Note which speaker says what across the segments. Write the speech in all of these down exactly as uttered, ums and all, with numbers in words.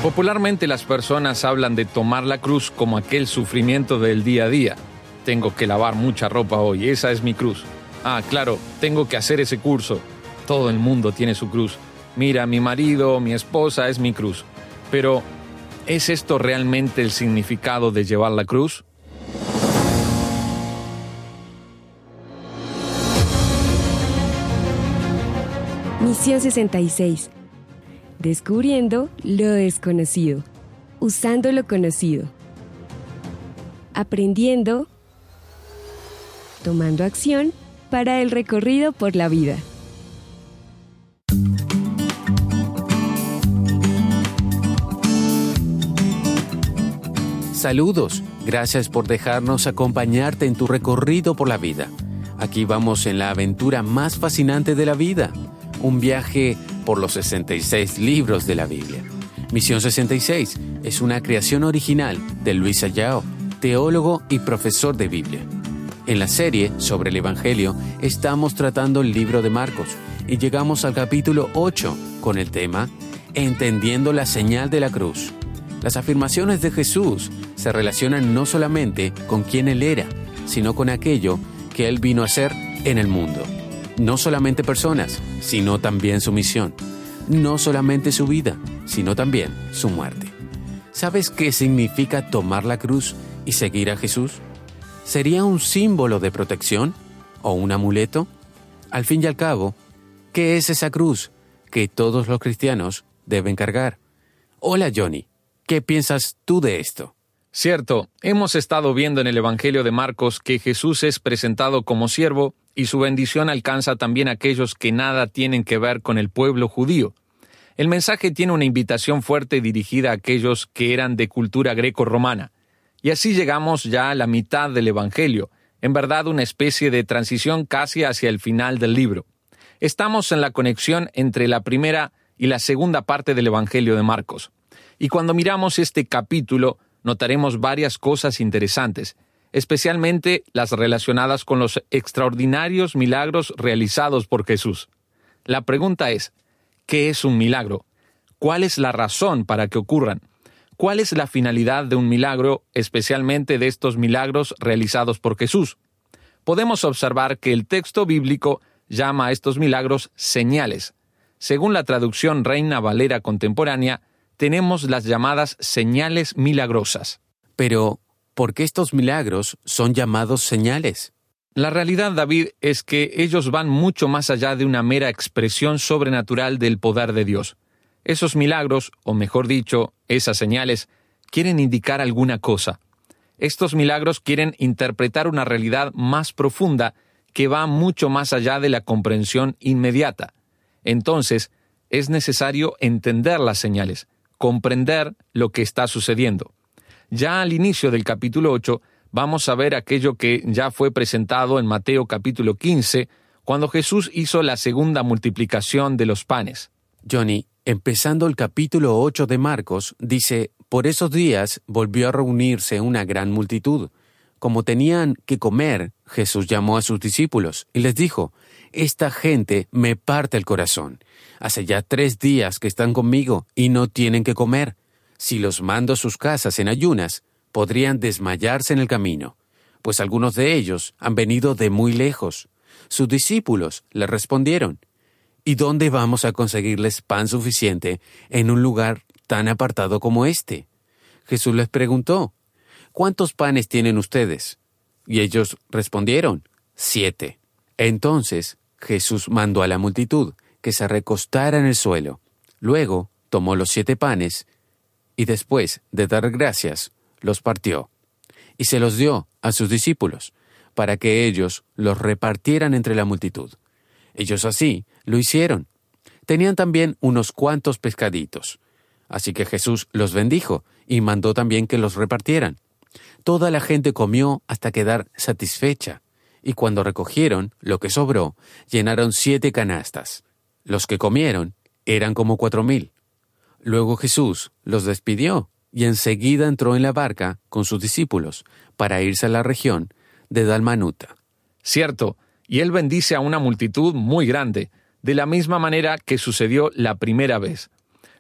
Speaker 1: Popularmente las personas hablan de tomar la cruz como aquel sufrimiento del día a día. Tengo que lavar mucha ropa hoy, esa es mi cruz. Ah, claro, tengo que hacer ese curso. Todo el mundo tiene su cruz. Mira, mi marido, mi esposa es mi cruz. Pero, ¿es esto realmente el significado de llevar la cruz?
Speaker 2: Misión sesenta y seis. Descubriendo lo desconocido, usando lo conocido, aprendiendo, tomando acción para el recorrido por la vida.
Speaker 3: Saludos, gracias por dejarnos acompañarte en tu recorrido por la vida. Aquí vamos en la aventura más fascinante de la vida, un viaje por los sesenta y seis libros de la Biblia. Misión sesenta y seis es una creación original de Luis Ayao, teólogo y profesor de Biblia. En la serie sobre el Evangelio estamos tratando el libro de Marcos y llegamos al capítulo ocho con el tema Entendiendo la señal de la cruz. Las afirmaciones de Jesús se relacionan no solamente con quién Él era, sino con aquello que Él vino a hacer en el mundo. No solamente personas, sino también su misión. No solamente su vida, sino también su muerte. ¿Sabes qué significa tomar la cruz y seguir a Jesús? ¿Sería un símbolo de protección o un amuleto? Al fin y al cabo, ¿qué es esa cruz que todos los cristianos deben cargar? Hola Johnny, ¿qué piensas tú de esto?
Speaker 1: Cierto, hemos estado viendo en el Evangelio de Marcos que Jesús es presentado como siervo y su bendición alcanza también a aquellos que nada tienen que ver con el pueblo judío. El mensaje tiene una invitación fuerte dirigida a aquellos que eran de cultura greco-romana. Y así llegamos ya a la mitad del Evangelio, en verdad una especie de transición casi hacia el final del libro. Estamos en la conexión entre la primera y la segunda parte del Evangelio de Marcos. Y cuando miramos este capítulo, notaremos varias cosas interesantes, especialmente las relacionadas con los extraordinarios milagros realizados por Jesús. La pregunta es, ¿qué es un milagro? ¿Cuál es la razón para que ocurran? ¿Cuál es la finalidad de un milagro, especialmente de estos milagros realizados por Jesús? Podemos observar que el texto bíblico llama a estos milagros señales. Según la traducción Reina Valera contemporánea, tenemos las llamadas señales milagrosas.
Speaker 3: Pero, ¿por qué estos milagros son llamados señales?
Speaker 1: La realidad, David, es que ellos van mucho más allá de una mera expresión sobrenatural del poder de Dios. Esos milagros, o mejor dicho, esas señales, quieren indicar alguna cosa. Estos milagros quieren interpretar una realidad más profunda que va mucho más allá de la comprensión inmediata. Entonces, es necesario entender las señales, comprender lo que está sucediendo. Ya al inicio del capítulo ocho, vamos a ver aquello que ya fue presentado en Mateo capítulo quince, cuando Jesús hizo la segunda multiplicación de los panes.
Speaker 3: Johnny, empezando el capítulo ocho de Marcos, dice, por esos días volvió a reunirse una gran multitud. Como tenían que comer, Jesús llamó a sus discípulos y les dijo, esta gente me parte el corazón. Hace ya tres días que están conmigo y no tienen que comer. Si los mando a sus casas en ayunas, podrían desmayarse en el camino, pues algunos de ellos han venido de muy lejos. Sus discípulos le respondieron, ¿y dónde vamos a conseguirles pan suficiente en un lugar tan apartado como este? Jesús les preguntó, ¿cuántos panes tienen ustedes? Y ellos respondieron, siete. Entonces Jesús mandó a la multitud que se recostara en el suelo. Luego tomó los siete panes y después de dar gracias, los partió y se los dio a sus discípulos para que ellos los repartieran entre la multitud. Ellos así lo hicieron. Tenían también unos cuantos pescaditos. Así que Jesús los bendijo y mandó también que los repartieran. Toda la gente comió hasta quedar satisfecha, y cuando recogieron lo que sobró, llenaron siete canastas. Los que comieron eran como cuatro mil. Luego Jesús los despidió y enseguida entró en la barca con sus discípulos para irse a la región de Dalmanuta.
Speaker 1: Cierto, y él bendice a una multitud muy grande, de la misma manera que sucedió la primera vez.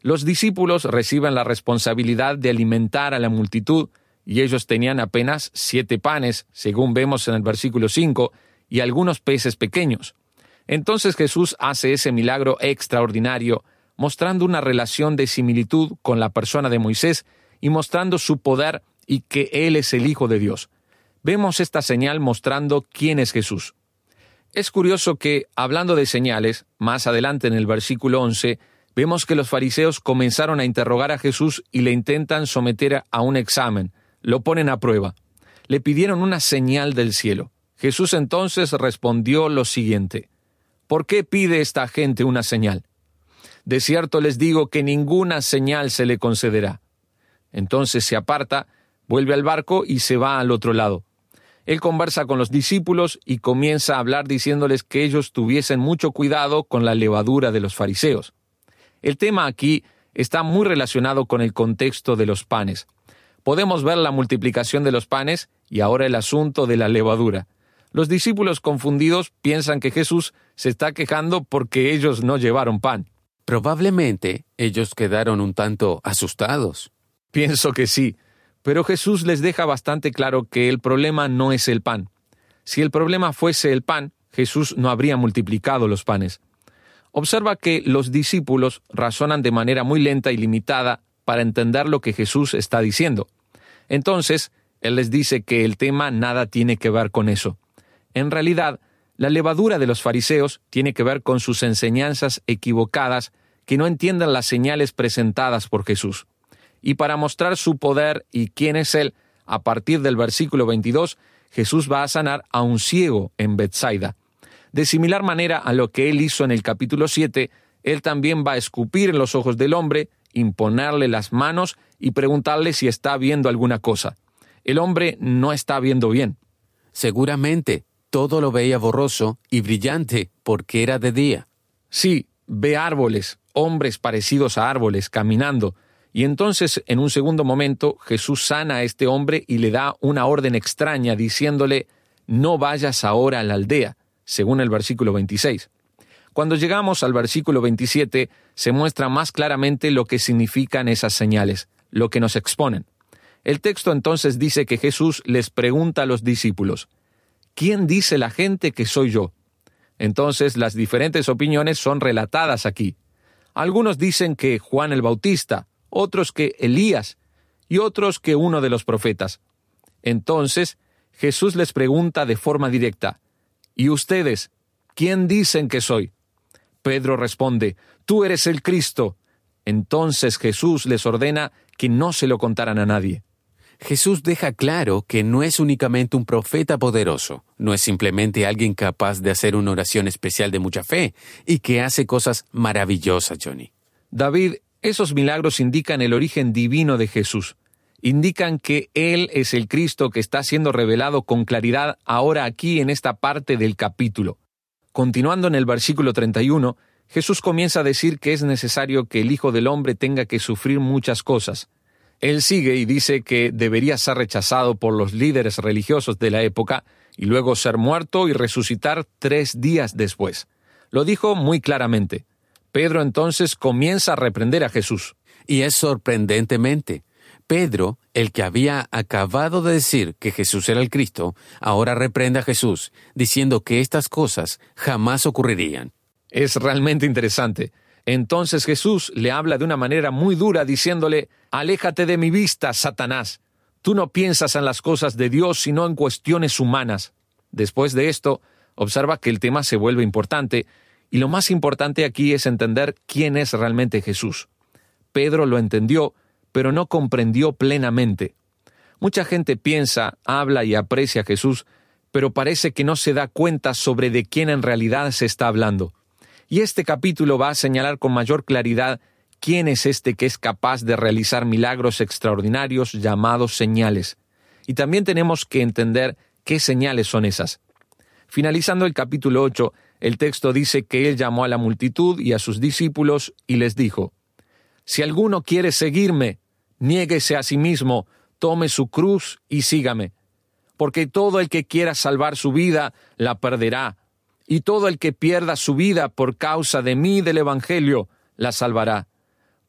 Speaker 1: Los discípulos reciben la responsabilidad de alimentar a la multitud, y ellos tenían apenas siete panes, según vemos en el versículo cinco, y algunos peces pequeños. Entonces Jesús hace ese milagro extraordinario, mostrando una relación de similitud con la persona de Moisés y mostrando su poder y que Él es el Hijo de Dios. Vemos esta señal mostrando quién es Jesús. Es curioso que, hablando de señales, más adelante en el versículo once, vemos que los fariseos comenzaron a interrogar a Jesús y le intentan someter a un examen. Lo ponen a prueba. Le pidieron una señal del cielo. Jesús entonces respondió lo siguiente: ¿por qué pide esta gente una señal? De cierto les digo que ninguna señal se le concederá. Entonces se aparta, vuelve al barco y se va al otro lado. Él conversa con los discípulos y comienza a hablar diciéndoles que ellos tuviesen mucho cuidado con la levadura de los fariseos. El tema aquí está muy relacionado con el contexto de los panes. Podemos ver la multiplicación de los panes y ahora el asunto de la levadura. Los discípulos confundidos piensan que Jesús se está quejando porque ellos no llevaron pan.
Speaker 3: Probablemente ellos quedaron un tanto asustados.
Speaker 1: Pienso que sí, pero Jesús les deja bastante claro que el problema no es el pan. Si el problema fuese el pan, Jesús no habría multiplicado los panes. Observa que los discípulos razonan de manera muy lenta y limitada para entender lo que Jesús está diciendo. Entonces, Él les dice que el tema nada tiene que ver con eso. En realidad, la levadura de los fariseos tiene que ver con sus enseñanzas equivocadas que no entienden las señales presentadas por Jesús. Y para mostrar su poder y quién es Él, a partir del versículo veintidós, Jesús va a sanar a un ciego en Betsaida. De similar manera a lo que Él hizo en el capítulo siete, Él también va a escupir en los ojos del hombre, imponerle las manos y preguntarle si está viendo alguna cosa. El hombre no está viendo bien.
Speaker 3: Seguramente, todo lo veía borroso y brillante porque era de día.
Speaker 1: Sí, ve árboles, hombres parecidos a árboles, caminando. Y entonces, en un segundo momento, Jesús sana a este hombre y le da una orden extraña diciéndole: no vayas ahora a la aldea, según el versículo veintiséis. Cuando llegamos al versículo veintisiete, se muestra más claramente lo que significan esas señales, lo que nos exponen. El texto entonces dice que Jesús les pregunta a los discípulos: ¿quién dice la gente que soy yo? Entonces, las diferentes opiniones son relatadas aquí. Algunos dicen que Juan el Bautista, otros que Elías, y otros que uno de los profetas. Entonces, Jesús les pregunta de forma directa: ¿y ustedes, quién dicen que soy? Pedro responde: tú eres el Cristo. Entonces Jesús les ordena que no se lo contaran a nadie.
Speaker 3: Jesús deja claro que no es únicamente un profeta poderoso, no es simplemente alguien capaz de hacer una oración especial de mucha fe y que hace cosas maravillosas, Johnny.
Speaker 1: David, esos milagros indican el origen divino de Jesús. Indican que Él es el Cristo que está siendo revelado con claridad ahora aquí en esta parte del capítulo. Continuando en el versículo treinta y uno, Jesús comienza a decir que es necesario que el Hijo del Hombre tenga que sufrir muchas cosas. Él sigue y dice que debería ser rechazado por los líderes religiosos de la época y luego ser muerto y resucitar tres días después. Lo dijo muy claramente. Pedro entonces comienza a reprender a Jesús.
Speaker 3: Y es sorprendentemente. Pedro, el que había acabado de decir que Jesús era el Cristo, ahora reprende a Jesús, diciendo que estas cosas jamás ocurrirían.
Speaker 1: Es realmente interesante. Entonces Jesús le habla de una manera muy dura, diciéndole: «Aléjate de mi vista, Satanás. Tú no piensas en las cosas de Dios, sino en cuestiones humanas». Después de esto, observa que el tema se vuelve importante, y lo más importante aquí es entender quién es realmente Jesús. Pedro lo entendió, pero no comprendió plenamente. Mucha gente piensa, habla y aprecia a Jesús, pero parece que no se da cuenta sobre de quién en realidad se está hablando. Y este capítulo va a señalar con mayor claridad quién es este que es capaz de realizar milagros extraordinarios llamados señales. Y también tenemos que entender qué señales son esas. Finalizando el capítulo ocho, el texto dice que Él llamó a la multitud y a sus discípulos y les dijo: «Si alguno quiere seguirme, niéguese a sí mismo, tome su cruz y sígame. Porque todo el que quiera salvar su vida, la perderá. Y todo el que pierda su vida por causa de mí y del Evangelio, la salvará.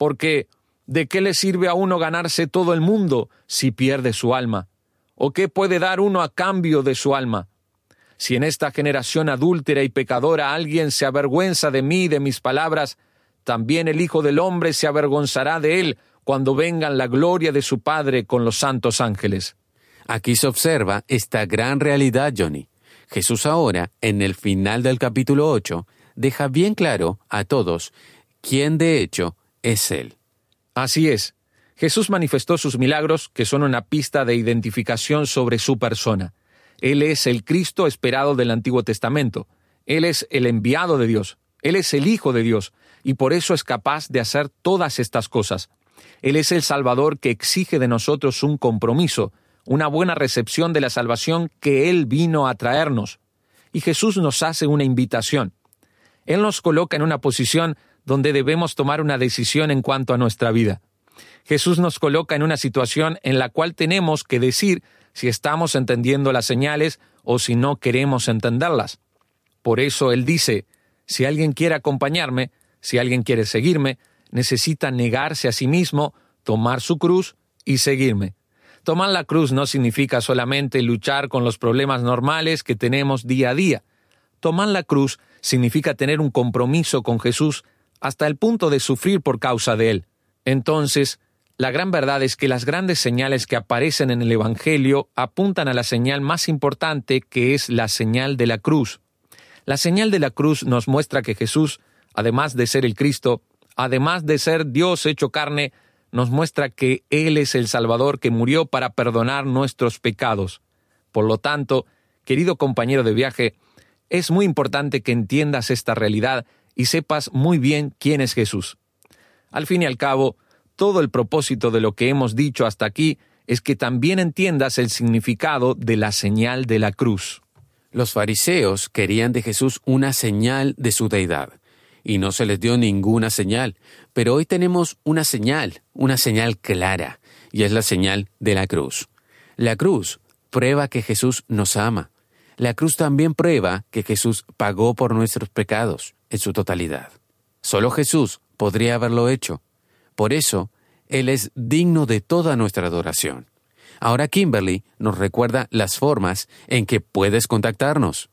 Speaker 1: Porque, ¿de qué le sirve a uno ganarse todo el mundo si pierde su alma? ¿O qué puede dar uno a cambio de su alma? Si en esta generación adúltera y pecadora alguien se avergüenza de mí y de mis palabras, también el Hijo del Hombre se avergonzará de él cuando venga la gloria de su Padre con los santos ángeles.
Speaker 3: Aquí se observa esta gran realidad, Johnny. Jesús ahora, en el final del capítulo ocho, deja bien claro a todos quién de hecho es Él.
Speaker 1: Así es. Jesús manifestó sus milagros, que son una pista de identificación sobre su persona. Él es el Cristo esperado del Antiguo Testamento. Él es el enviado de Dios. Él es el Hijo de Dios, y por eso es capaz de hacer todas estas cosas. Él es el Salvador que exige de nosotros un compromiso, una buena recepción de la salvación que Él vino a traernos. Y Jesús nos hace una invitación. Él nos coloca en una posición donde debemos tomar una decisión en cuanto a nuestra vida. Jesús nos coloca en una situación en la cual tenemos que decir si estamos entendiendo las señales o si no queremos entenderlas. Por eso Él dice, si alguien quiere acompañarme, si alguien quiere seguirme, necesita negarse a sí mismo, tomar su cruz y seguirme. Tomar la cruz no significa solamente luchar con los problemas normales que tenemos día a día. Tomar la cruz significa tener un compromiso con Jesús hasta el punto de sufrir por causa de Él. Entonces, la gran verdad es que las grandes señales que aparecen en el Evangelio apuntan a la señal más importante, que es la señal de la cruz. La señal de la cruz nos muestra que Jesús, además de ser el Cristo, además de ser Dios hecho carne, nos muestra que Él es el Salvador que murió para perdonar nuestros pecados. Por lo tanto, querido compañero de viaje, es muy importante que entiendas esta realidad y sepas muy bien quién es Jesús. Al fin y al cabo, todo el propósito de lo que hemos dicho hasta aquí es que también entiendas el significado de la señal de la cruz.
Speaker 3: Los fariseos querían de Jesús una señal de su deidad, y no se les dio ninguna señal, pero hoy tenemos una señal, una señal clara, y es la señal de la cruz. La cruz prueba que Jesús nos ama. La cruz también prueba que Jesús pagó por nuestros pecados en su totalidad. Solo Jesús podría haberlo hecho. Por eso, Él es digno de toda nuestra adoración. Ahora Kimberly nos recuerda las formas en que puedes contactarnos.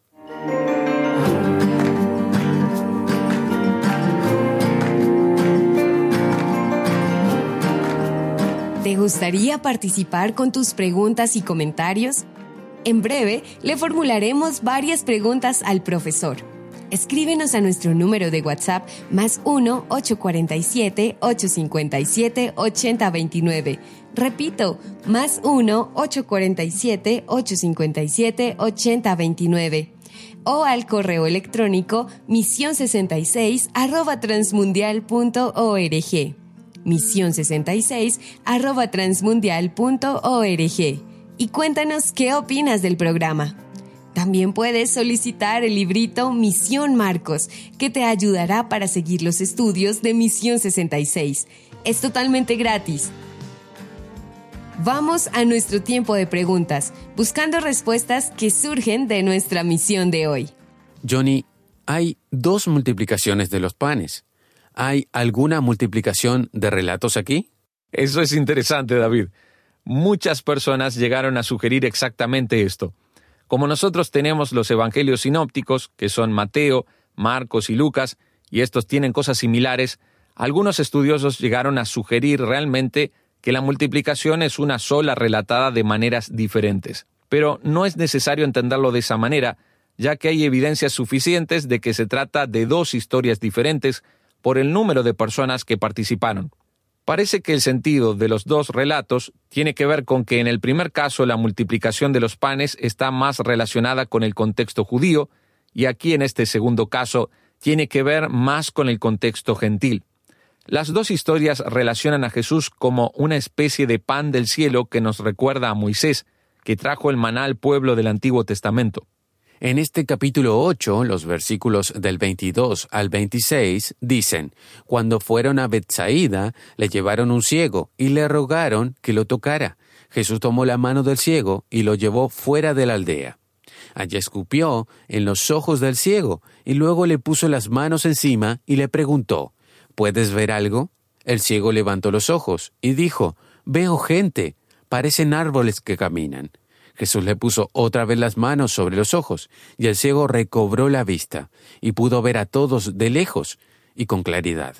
Speaker 2: ¿Te gustaría participar con tus preguntas y comentarios? En breve, le formularemos varias preguntas al profesor. Escríbenos a nuestro número de WhatsApp más uno ocho cuatro siete, ocho cinco siete, ocho cero dos nueve. Repito, más uno ocho cuatro siete, ocho cinco siete, ocho cero dos nueve. O al correo electrónico misión sesenta y seis arroba transmundial punto org. misión sesenta y seis arroba transmundial punto org. Y cuéntanos qué opinas del programa. También puedes solicitar el librito Misión Marcos, que te ayudará para seguir los estudios de Misión sesenta y seis. Es totalmente gratis. Vamos a nuestro tiempo de preguntas, buscando respuestas que surgen de nuestra misión de hoy.
Speaker 3: Johnny, hay dos multiplicaciones de los panes. ¿Hay alguna multiplicación de relatos aquí?
Speaker 1: Eso es interesante, David. Muchas personas llegaron a sugerir exactamente esto. Como nosotros tenemos los evangelios sinópticos, que son Mateo, Marcos y Lucas, y estos tienen cosas similares, algunos estudiosos llegaron a sugerir realmente que la multiplicación es una sola relatada de maneras diferentes. Pero no es necesario entenderlo de esa manera, ya que hay evidencias suficientes de que se trata de dos historias diferentes por el número de personas que participaron. Parece que el sentido de los dos relatos tiene que ver con que en el primer caso la multiplicación de los panes está más relacionada con el contexto judío, y aquí en este segundo caso tiene que ver más con el contexto gentil. Las dos historias relacionan a Jesús como una especie de pan del cielo que nos recuerda a Moisés, que trajo el maná al pueblo del Antiguo Testamento.
Speaker 3: En este capítulo ocho, los versículos del veintidós al veintiséis dicen: Cuando fueron a Betsaida, le llevaron un ciego y le rogaron que lo tocara. Jesús tomó la mano del ciego y lo llevó fuera de la aldea. Allí escupió en los ojos del ciego y luego le puso las manos encima y le preguntó: ¿Puedes ver algo? El ciego levantó los ojos y dijo, «Veo gente, parecen árboles que caminan». Jesús le puso otra vez las manos sobre los ojos, y el ciego recobró la vista, y pudo ver a todos de lejos y con claridad.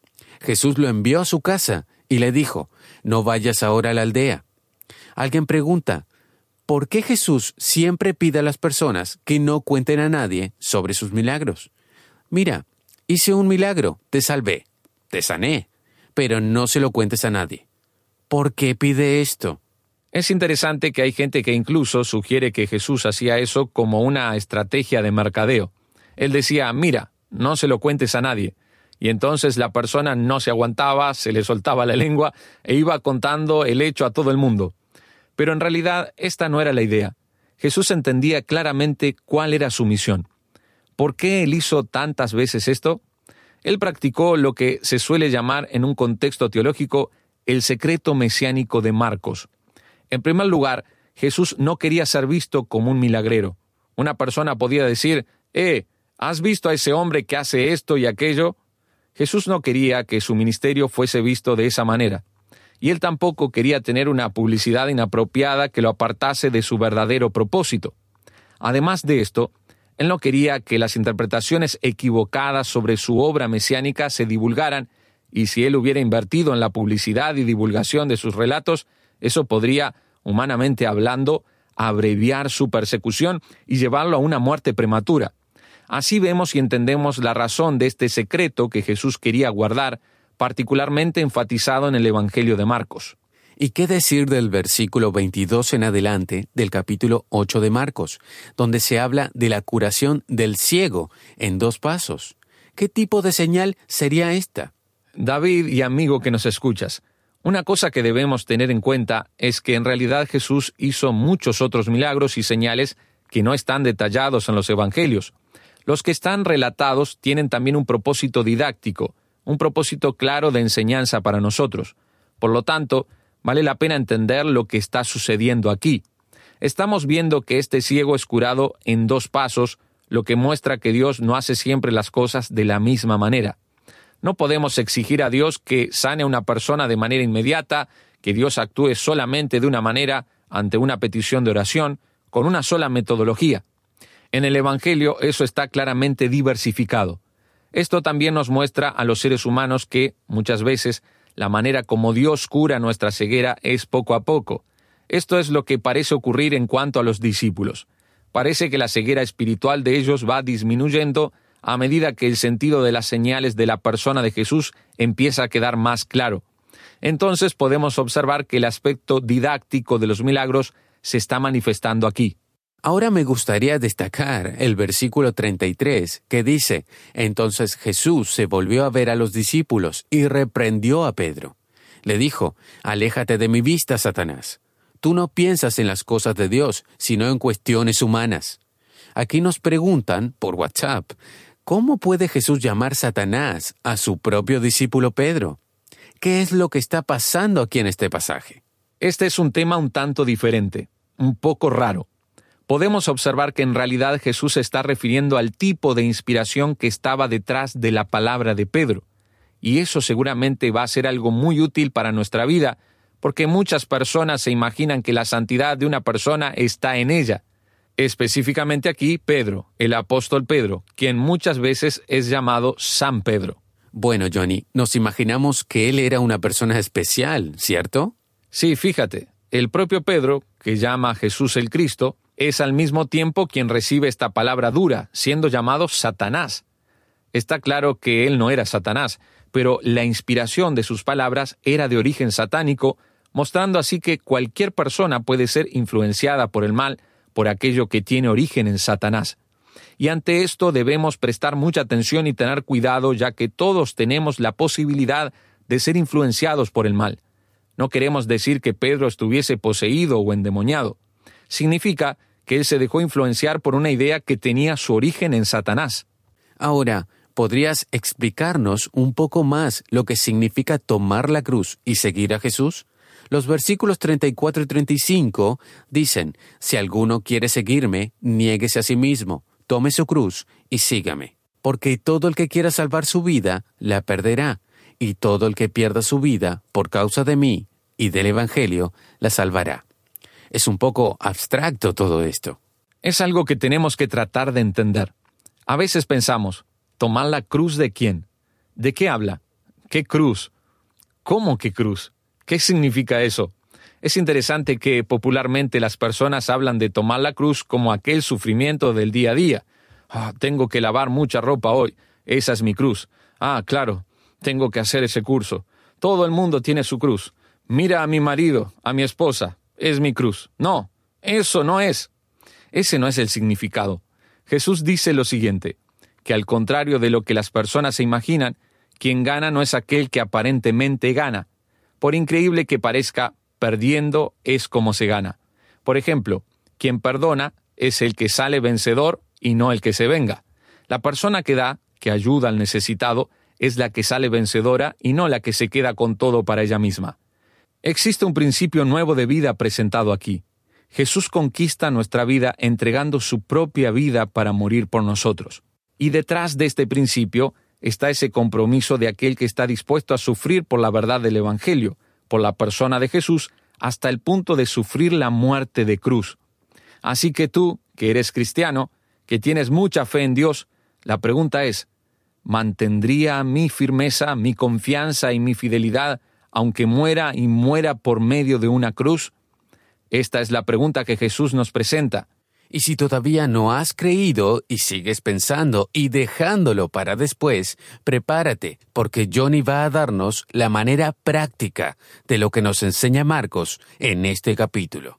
Speaker 3: Jesús lo envió a su casa y le dijo, «No vayas ahora a la aldea». Alguien pregunta, ¿por qué Jesús siempre pide a las personas que no cuenten a nadie sobre sus milagros? Mira, hice un milagro, te salvé, te sané, pero no se lo cuentes a nadie. ¿Por qué pide esto?
Speaker 1: Es interesante que hay gente que incluso sugiere que Jesús hacía eso como una estrategia de mercadeo. Él decía, mira, no se lo cuentes a nadie. Y entonces la persona no se aguantaba, se le soltaba la lengua e iba contando el hecho a todo el mundo. Pero en realidad esta no era la idea. Jesús entendía claramente cuál era su misión. ¿Por qué él hizo tantas veces esto? Él practicó lo que se suele llamar en un contexto teológico el secreto mesiánico de Marcos. En primer lugar, Jesús no quería ser visto como un milagrero. Una persona podía decir, «Eh, ¿has visto a ese hombre que hace esto y aquello?» Jesús no quería que su ministerio fuese visto de esa manera. Y él tampoco quería tener una publicidad inapropiada que lo apartase de su verdadero propósito. Además de esto, él no quería que las interpretaciones equivocadas sobre su obra mesiánica se divulgaran, y si él hubiera invertido en la publicidad y divulgación de sus relatos, eso podría, humanamente hablando, abreviar su persecución y llevarlo a una muerte prematura. Así vemos y entendemos la razón de este secreto que Jesús quería guardar, particularmente enfatizado en el Evangelio de Marcos.
Speaker 3: ¿Y qué decir del versículo veintidós en adelante del capítulo ocho de Marcos, donde se habla de la curación del ciego en dos pasos? ¿Qué tipo de señal sería esta?
Speaker 1: David y amigo que nos escuchas, una cosa que debemos tener en cuenta es que en realidad Jesús hizo muchos otros milagros y señales que no están detallados en los evangelios. Los que están relatados tienen también un propósito didáctico, un propósito claro de enseñanza para nosotros. Por lo tanto, vale la pena entender lo que está sucediendo aquí. Estamos viendo que este ciego es curado en dos pasos, lo que muestra que Dios no hace siempre las cosas de la misma manera. No podemos exigir a Dios que sane a una persona de manera inmediata, que Dios actúe solamente de una manera ante una petición de oración, con una sola metodología. En el Evangelio eso está claramente diversificado. Esto también nos muestra a los seres humanos que, muchas veces, la manera como Dios cura nuestra ceguera es poco a poco. Esto es lo que parece ocurrir en cuanto a los discípulos. Parece que la ceguera espiritual de ellos va disminuyendo a medida que el sentido de las señales de la persona de Jesús empieza a quedar más claro. Entonces podemos observar que el aspecto didáctico de los milagros se está manifestando aquí.
Speaker 3: Ahora me gustaría destacar el versículo treinta y tres, que dice, «Entonces Jesús se volvió a ver a los discípulos y reprendió a Pedro. Le dijo, «Aléjate de mi vista, Satanás. Tú no piensas en las cosas de Dios, sino en cuestiones humanas». Aquí nos preguntan, por WhatsApp, ¿cómo puede Jesús llamar Satanás a su propio discípulo Pedro? ¿Qué es lo que está pasando aquí en este pasaje?
Speaker 1: Este es un tema un tanto diferente, un poco raro. Podemos observar que en realidad Jesús se está refiriendo al tipo de inspiración que estaba detrás de la palabra de Pedro. Y eso seguramente va a ser algo muy útil para nuestra vida, porque muchas personas se imaginan que la santidad de una persona está en ella. Específicamente aquí, Pedro, el apóstol Pedro, quien muchas veces es llamado San Pedro.
Speaker 3: Bueno, Johnny, nos imaginamos que él era una persona especial, ¿cierto?
Speaker 1: Sí, fíjate, el propio Pedro, que llama a Jesús el Cristo, es al mismo tiempo quien recibe esta palabra dura, siendo llamado Satanás. Está claro que él no era Satanás, pero la inspiración de sus palabras era de origen satánico, mostrando así que cualquier persona puede ser influenciada por el mal, por aquello que tiene origen en Satanás. Y ante esto debemos prestar mucha atención y tener cuidado, ya que todos tenemos la posibilidad de ser influenciados por el mal. No queremos decir que Pedro estuviese poseído o endemoniado. Significa que él se dejó influenciar por una idea que tenía su origen en Satanás.
Speaker 3: Ahora, ¿podrías explicarnos un poco más lo que significa tomar la cruz y seguir a Jesús? Los versículos treinta y cuatro y treinta y cinco dicen, «Si alguno quiere seguirme, niéguese a sí mismo, tome su cruz y sígame. Porque todo el que quiera salvar su vida, la perderá, y todo el que pierda su vida por causa de mí y del Evangelio la salvará. Es un poco abstracto todo esto.
Speaker 1: Es algo que tenemos que tratar de entender. A veces pensamos, ¿tomar la cruz de quién? ¿De qué habla? ¿Qué cruz? ¿Cómo qué cruz? ¿Qué significa eso? Es interesante que popularmente las personas hablan de tomar la cruz como aquel sufrimiento del día a día. Ah, tengo que lavar mucha ropa hoy. Esa es mi cruz. Ah, claro, tengo que hacer ese curso. Todo el mundo tiene su cruz. Mira a mi marido, a mi esposa. Es mi cruz. No, eso no es. Ese no es el significado. Jesús dice lo siguiente, que al contrario de lo que las personas se imaginan, quien gana no es aquel que aparentemente gana. Por increíble que parezca, perdiendo es como se gana. Por ejemplo, quien perdona es el que sale vencedor y no el que se venga. La persona que da, que ayuda al necesitado, es la que sale vencedora y no la que se queda con todo para ella misma. Existe un principio nuevo de vida presentado aquí. Jesús conquista nuestra vida entregando su propia vida para morir por nosotros. Y detrás de este principio está ese compromiso de aquel que está dispuesto a sufrir por la verdad del Evangelio, por la persona de Jesús, hasta el punto de sufrir la muerte de cruz. Así que tú, que eres cristiano, que tienes mucha fe en Dios, la pregunta es, ¿mantendría mi firmeza, mi confianza y mi fidelidad, aunque muera y muera por medio de una cruz? Esta es la pregunta que Jesús nos presenta.
Speaker 3: Y si todavía no has creído y sigues pensando y dejándolo para después, prepárate, porque Johnny va a darnos la manera práctica de lo que nos enseña Marcos en este capítulo.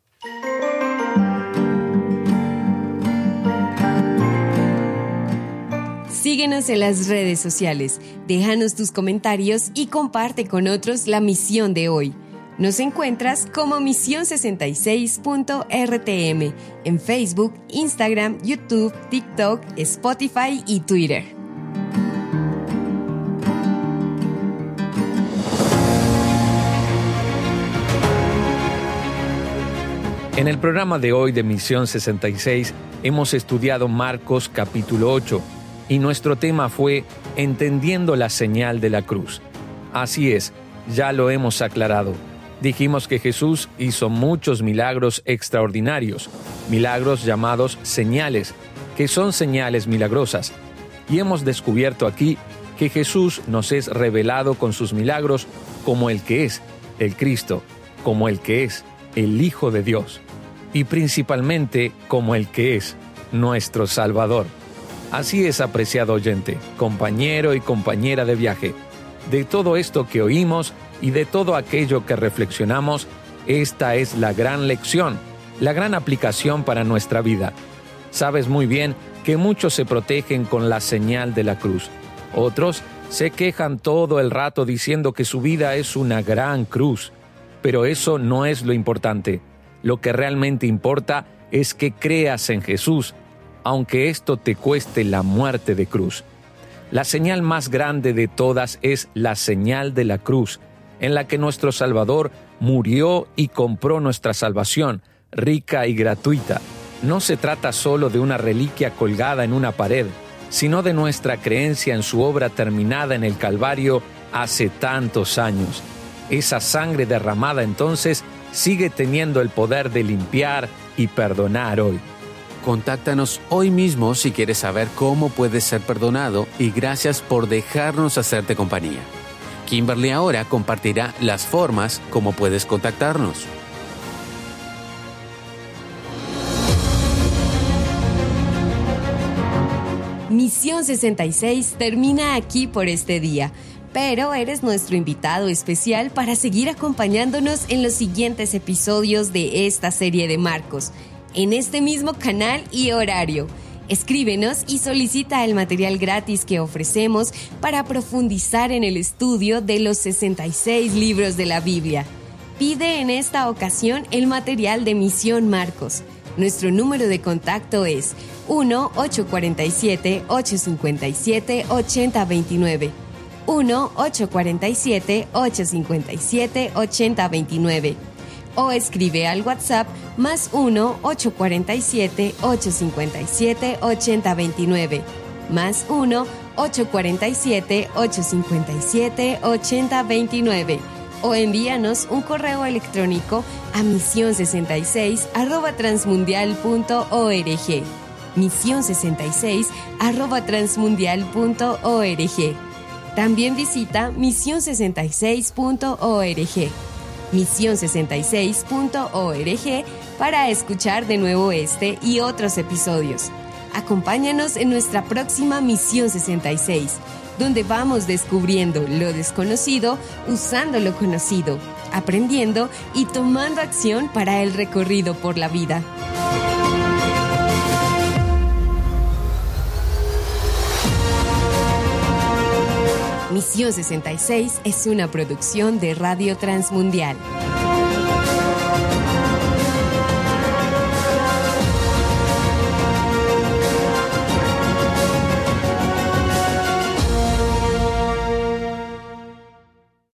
Speaker 2: Síguenos en las redes sociales, déjanos tus comentarios y comparte con otros la misión de hoy. Nos encuentras como misión sesenta y seis punto R T M en Facebook, Instagram, YouTube, TikTok, Spotify y Twitter.
Speaker 1: En el programa de hoy de Misión sesenta y seis hemos estudiado Marcos capítulo ocho y nuestro tema fue Entendiendo la señal de la cruz. Así es, ya lo hemos aclarado. Dijimos que Jesús hizo muchos milagros extraordinarios, milagros llamados señales, que son señales milagrosas. Y hemos descubierto aquí que Jesús nos es revelado con sus milagros como el que es, el Cristo, como el que es, el Hijo de Dios, y principalmente como el que es, nuestro Salvador. Así es, apreciado oyente, compañero y compañera de viaje. De todo esto que oímos y de todo aquello que reflexionamos, esta es la gran lección, la gran aplicación para nuestra vida. Sabes muy bien que muchos se protegen con la señal de la cruz. Otros se quejan todo el rato diciendo que su vida es una gran cruz. Pero eso no es lo importante. Lo que realmente importa es que creas en Jesús, aunque esto te cueste la muerte de cruz. La señal más grande de todas es la señal de la cruz, en la que nuestro Salvador murió y compró nuestra salvación, rica y gratuita. No se trata solo de una reliquia colgada en una pared, sino de nuestra creencia en su obra terminada en el Calvario hace tantos años. Esa sangre derramada entonces sigue teniendo el poder de limpiar y perdonar hoy.
Speaker 3: Contáctanos hoy mismo si quieres saber cómo puedes ser perdonado y gracias por dejarnos hacerte compañía. Kimberly ahora compartirá las formas como puedes contactarnos.
Speaker 2: Misión sesenta y seis termina aquí por este día, pero eres nuestro invitado especial para seguir acompañándonos en los siguientes episodios de esta serie de Marcos, en este mismo canal y horario. Escríbenos y solicita el material gratis que ofrecemos para profundizar en el estudio de los sesenta y seis libros de la Biblia. Pide en esta ocasión el material de Misión Marcos. Nuestro número de contacto es uno ocho cuatro siete, ocho cinco siete, ocho cero dos nueve. uno ocho cuatro siete, ocho cinco siete, ocho cero dos nueve. O escribe al WhatsApp más uno ocho cuatro siete, ocho cinco siete, ocho cero dos nueve. Más uno ocho cuatro siete, ocho cinco siete, ocho cero dos nueve o envíanos un correo electrónico a misión sesenta y seis arroba transmundial punto org. misión sesenta y seis arroba transmundial punto org. También visita misión sesenta y seis punto org. misión sesenta y seis punto org para escuchar de nuevo este y otros episodios. Acompáñanos en nuestra próxima Misión sesenta y seis, donde vamos descubriendo lo desconocido usando lo conocido, aprendiendo y tomando acción para el recorrido por la vida. Misión sesenta y seis es una producción de Radio Transmundial.